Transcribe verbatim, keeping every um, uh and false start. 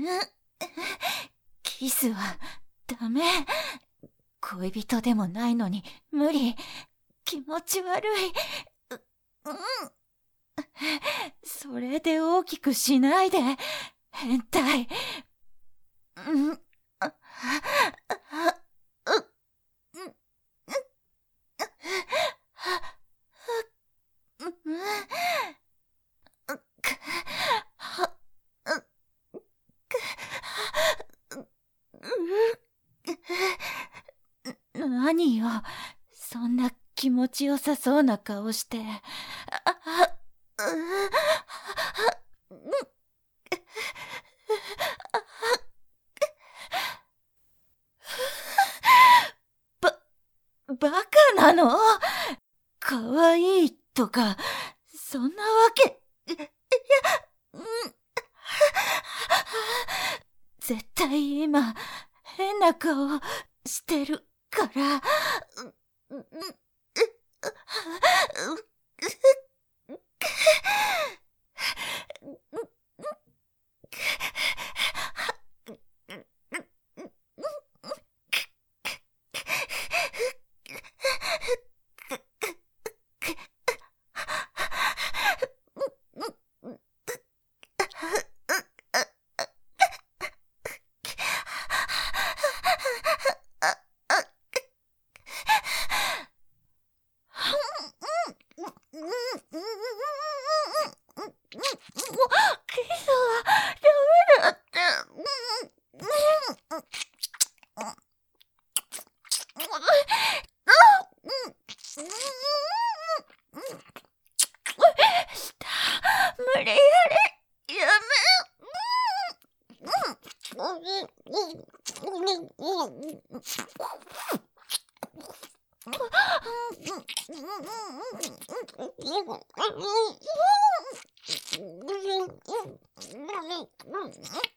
キスはダメ。恋人でもないのに無理。気持ち悪い。う、うん。それで大きくしないで。変態。うん。あ、あ、う、うん。何よ、そんな気持ちよさそうな顔して。ば、バカなの？かわいいとか、そんなわけ、いや、うん。絶対今、変な顔してるから。無理やり、やめ。